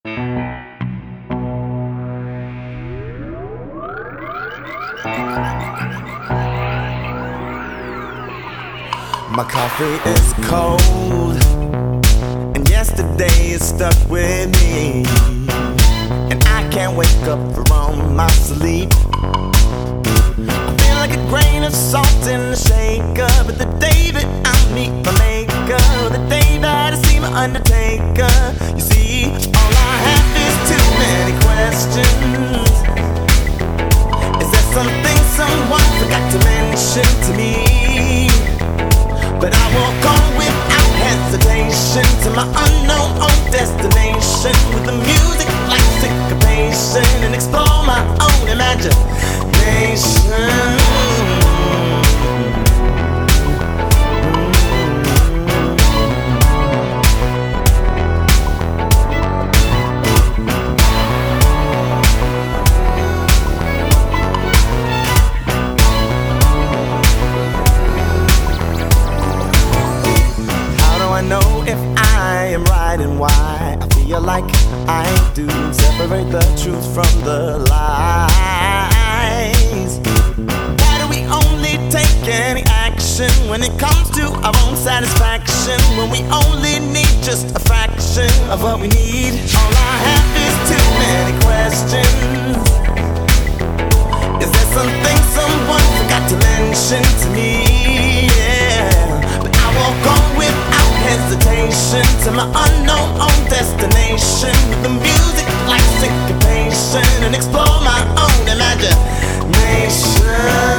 My coffee is cold, and yesterday is stuck with me, and I can't wake up from my sleep. I feel like a grain of salt in the shaker, but the day that I meet my maker, the day that I see my undertaker, you see, all I have is too many questions. Is there something someone forgot to mention to me? But I walk on without hesitation to my unknown own destination, with the music like syncopation, and explore my own imagination. I know if I am right and why I feel like I do. Separate the truth from the lies. Why do we only take any action when it comes to our own satisfaction, when we only need just a fraction of what we need? All I have is too many questions. Is there something someone forgot to mention to me? Yeah, but I walk on without hesitation to my unknown own destination, with the music like syncopation, and explore my own imagination.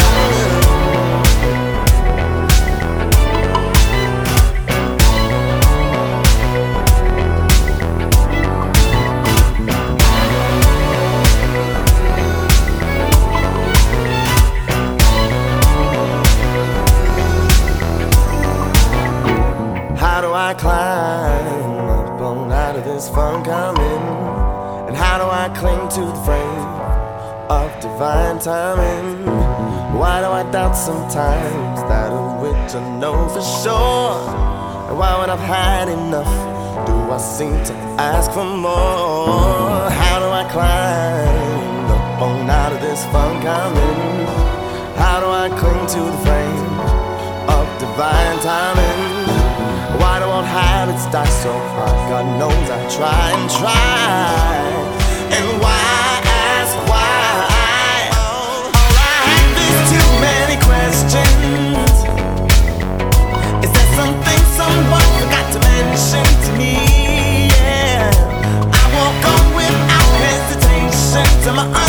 How do I climb up on out of this funk I'm in? And how do I cling to the frame of divine timing? Why do I doubt sometimes that of which I know for sure? And why when I've had enough do I seem to ask for more? How do I climb up on out of this funk I'm in? How do I cling to the frame of divine timing? Why do old habits die so hard? God knows I try and try. And why ask why? All I have is too many questions. Is there something someone forgot to mention to me? Yeah, I walk on without hesitation to my